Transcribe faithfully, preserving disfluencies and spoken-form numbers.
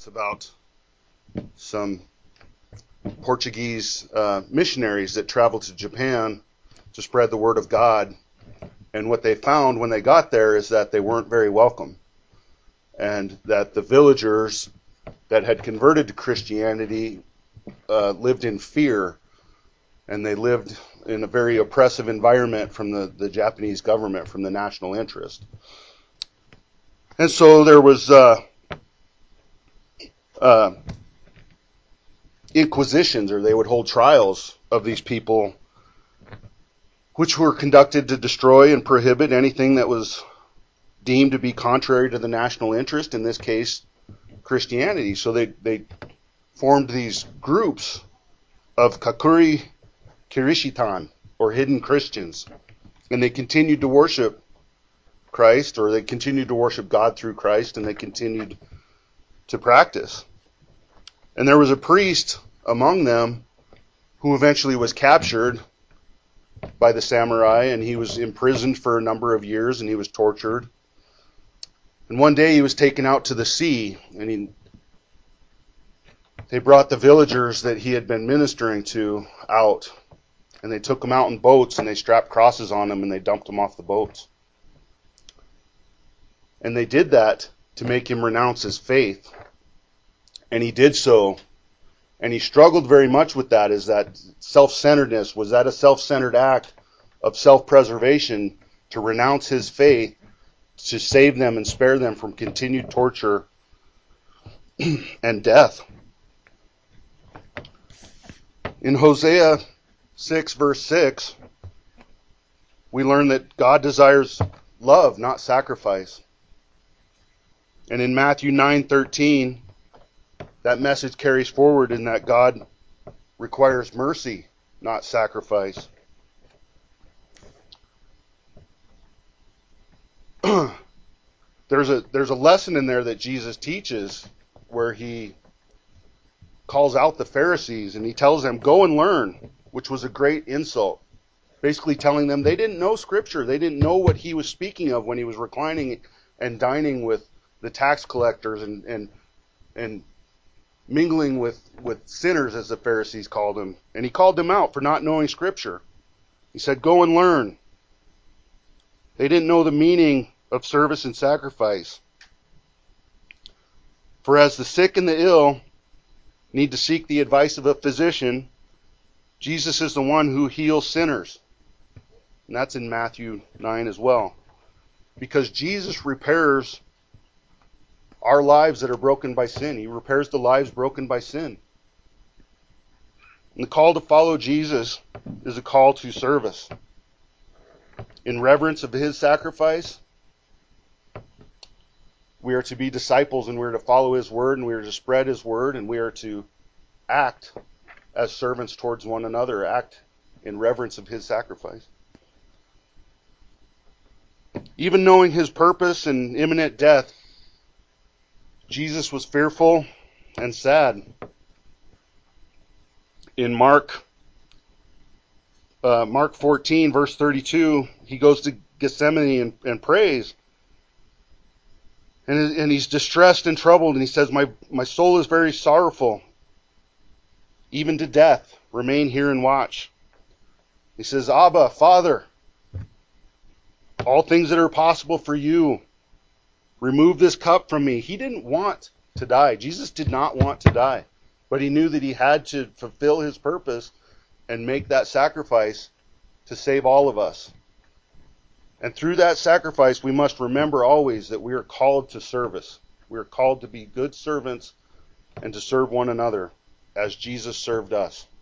It's about some Portuguese uh, missionaries that traveled to Japan to spread the word of God. And what they found when they got there is that they weren't very welcome. And that the villagers that had converted to Christianity uh, lived in fear. And they lived in a very oppressive environment from the, the Japanese government, from the national interest. And so there was uh, uh, inquisitions, or they would hold trials of these people, which were conducted to destroy and prohibit anything that was deemed to be contrary to the national interest, in this case, Christianity. So they, they formed these groups of Kakuri Kirishitan, or hidden Christians. And they continued to worship Christ, or they continued to worship God through Christ, and they continued to practice. And there was a priest among them who eventually was captured by the samurai, and he was imprisoned for a number of years, and he was tortured. And one day he was taken out to the sea, and he, they brought the villagers that he had been ministering to out, and they took him out in boats, and they strapped crosses on him, and they dumped him off the boats. And they did that to make him renounce his faith. And he did so. And he struggled very much with that, is that self-centeredness. Was that a self-centered act of self-preservation to renounce his faith, to save them and spare them from continued torture and death? In Hosea six, verse six, we learn that God desires love, not sacrifice. And in Matthew nine thirteen, that message carries forward in that God requires mercy, not sacrifice. there's a there's a lesson in there that Jesus teaches where he calls out the Pharisees and he tells them, go and learn, which was a great insult. Basically telling them they didn't know Scripture. They didn't know what he was speaking of when he was reclining and dining with the tax collectors and and, and mingling with, with sinners, as the Pharisees called them. And he called them out for not knowing Scripture. He said, go and learn. They didn't know the meaning of service and sacrifice. For as the sick and the ill need to seek the advice of a physician, Jesus is the one who heals sinners. And that's in Matthew nine as well. Because Jesus repairs our lives that are broken by sin. He repairs the lives broken by sin. And the call to follow Jesus is a call to service. In reverence of his sacrifice, we are to be disciples, and we are to follow his word, and we are to spread his word, and we are to act as servants towards one another, act in reverence of his sacrifice. Even knowing his purpose and imminent death, Jesus was fearful and sad. In Mark uh, Mark fourteen, verse thirty-two, he goes to Gethsemane and, and prays. And, and he's distressed and troubled, and he says, my, my soul is very sorrowful, even to death. Remain here and watch. He says, Abba, Father, all things that are possible for you, remove this cup from me. He didn't want to die. Jesus did not want to die. But he knew that he had to fulfill his purpose and make that sacrifice to save all of us. And through that sacrifice, we must remember always that we are called to service. We are called to be good servants and to serve one another as Jesus served us.